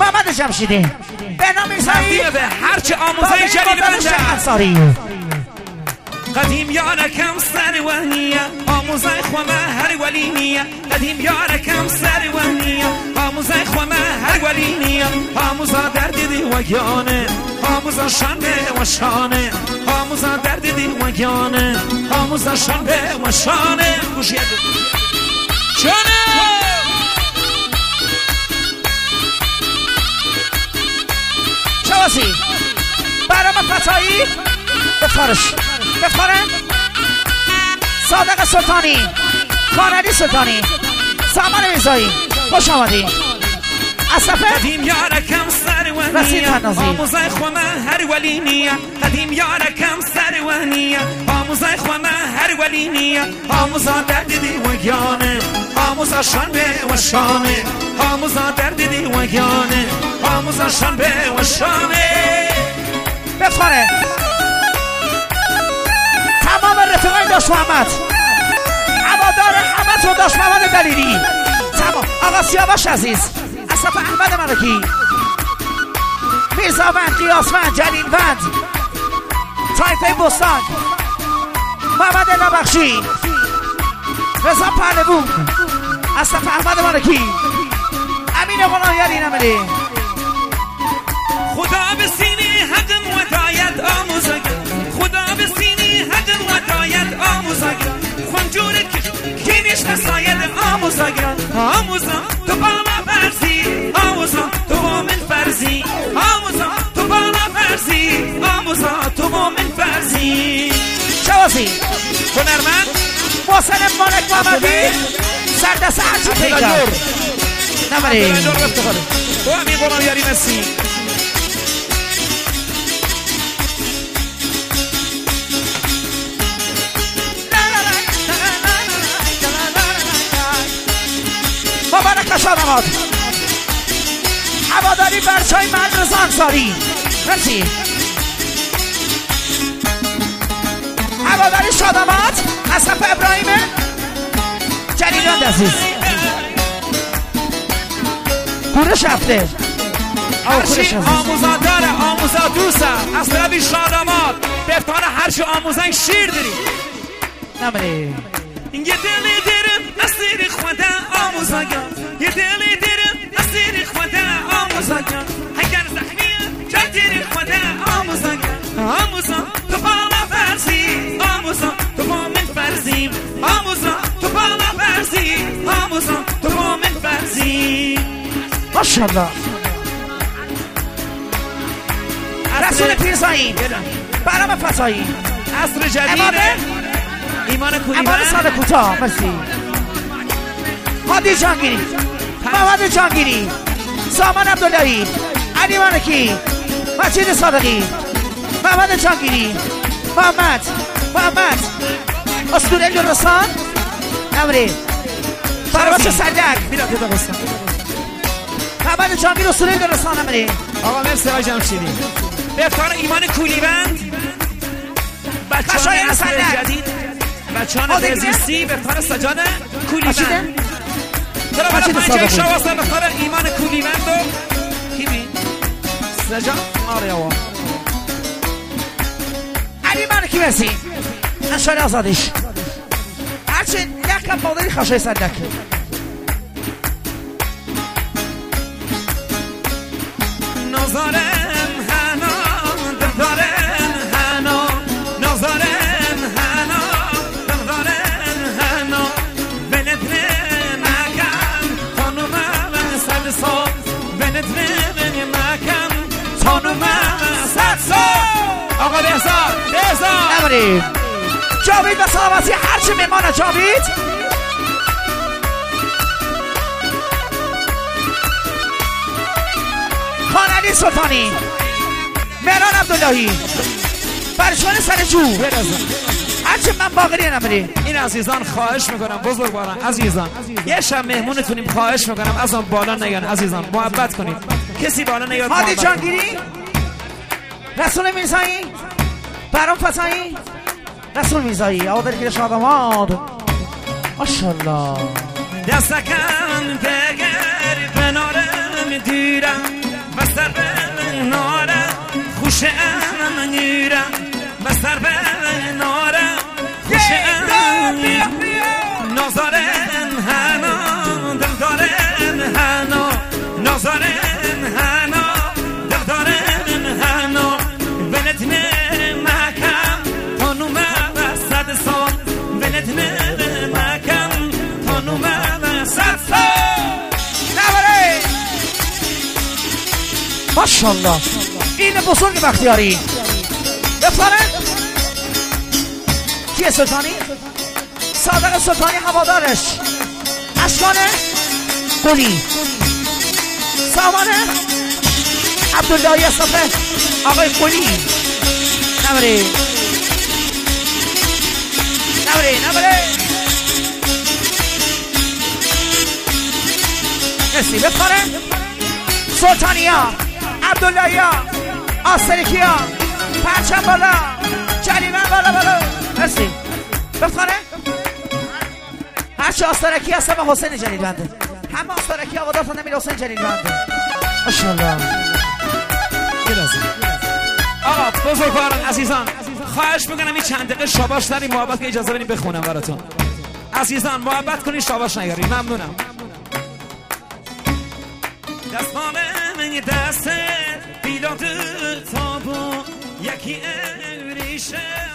محمد جمشیدی بهنام میرزایی به هرچه آموزه جلیل بنده انصاری قدیم یارکم سر وحنیه آموزه خوامه هر ولینیه قدیم یارکم سر وحنیه آموزه خوامه هر ولینیه آموزه درد دی وگیانه آموزه شنبه و شانه آموزه درد دی وگیانه آموزه شنبه و شانه گوشیت جانه شواسی برام فتایی بفارش بفارن صادق سلطانی خانعلی سلطانی سامان میرزایی خوش آمدی اصفه قدیم یارکم سر وحنیه آموزه خوامه هر ولینیه قدیم یارکم سر وحنیه آموزه خوامه هر ولینیه آموزه درد دی وگیانه آموزه شنبه و شانه آموزه درد دی وگیانه آموزه شنبه و شانه بفاره تمام رفیقای داش محمد عبادار همه تو داش محمد دلیری تمام آقا سیاوش عزیز اصف احمد ملکی میرزاوند قیاسوند جلیلوند طایفه بستان محمد نبخشی رضا پهلوون اصف احمد ملکی امین غلامیری نمری خدا به سینه حقم ودایت آموزه خدا به سینه حقم ودایت آموزه خونجور کینش نساید آموزه آموزه تو بالا فرزی آموزه تو مومن فرزی آموزه تو بالا فرزی آموزه تو مومن فرزی شوازی هنرمند محسن مالک محمدی سردست هرچی پیدا نمری تو همین غلامیری مسی مبارک شادماد عباداری برچای مدرسه انصاری مرسی عباداری شادماد اصف ابراهیم جلیلوند عزیز گورش هفته هرچی آموزا داره آموزا دوسته از طرفی شادماد بفتانه هرچی آموزه شیر داری نمری یه دلی درم اسیر خدا آموزگان یه دلی درم اسیر خدا آموزگان اگر زخمیه چطور خدا آموزگان آموزا تو بالا فرزی آموزا تو مومن فرزی آموزا تو بالا فرزی آموزا تو مومن فرزی ماشاءالله رسول پیرزایی برام فتایی عصر جدید ایمان کولیوند امان سال کوتاه مرسی هادی جانگیری محمد جانگیری سامان عبداللهی علی مالکی مجید صادقی محمد جانگیری محمد اسطوره لرستان نمری فرواز صدق محمد جانگیری اسطوره لرستان نمری آقا مرسی آقای جمشیدی بفتان ایمان کولیوند بچه‌های عصر جدید بچه‌ان بزیستی بفتان سجان کولیوند چرا برای پنجه شواستن بفتان ایمان کولیوند و کی بین؟ سجان آریاوا علی مالکی مرسی انشاء آزادیش هرچی یکم بادری خشای صدق نظرم هنا دارم هنا نظرم هنا دارم هنا بندرم مکم خانوم صد سال بندرم مکم خانوم صد سال آقا بهزاد نمریم جاوید و سلامتی هرچی میمانه جاوید خانعلی سلطانی مهران عبداللهی برشوان سرجو هرچی من باقری نمری این عزیزان خواهش میکنم بزرگواران عزیزان یه شب مهمونتونیم خواهش میکنم از آن بالا نیان عزیزان محبت کنید کسی بالا نیاد هادی جانگیری رسول میرزایی برام فتایی رسول میرزایی آقا در شادماد ماشاءالله دستکن دگر بنارم دیرم بسر به ناره خوش امنیره بسر به ناره خوش امنیره نازارن هنا دلدارن هنا نازارن هنا دلدارن هنا ولد مکم تانو مبسد سال ولد مکم تانو مبسد سال نبره ماشالله این بزرگ بختیاری بفرن کیه سلطانی؟ صادق سلطانی هوادارش اشکانه گلی سامانه عبداللهی اصطفه آقای گلی نبره مرسی بفرن سلطانی ها عبداللهی ها آسترکی ها پرچم بالا جلیمن بالا مرسی بفرن هرچه آسترکی هستم به حسین جلیل بنده همه آسترکی آقادارتان نمیل حسین جلیل بنده ماشاءالله آقا بزرگواران عزیزان خواهش میکنم این چند دقیقه شاباش داریم محبت که اجازه بدیم بخونم براتون عزیزان محبت کنید شاباش نگارید ممنونم دستان من دست بیلاد تابو یکی ریشه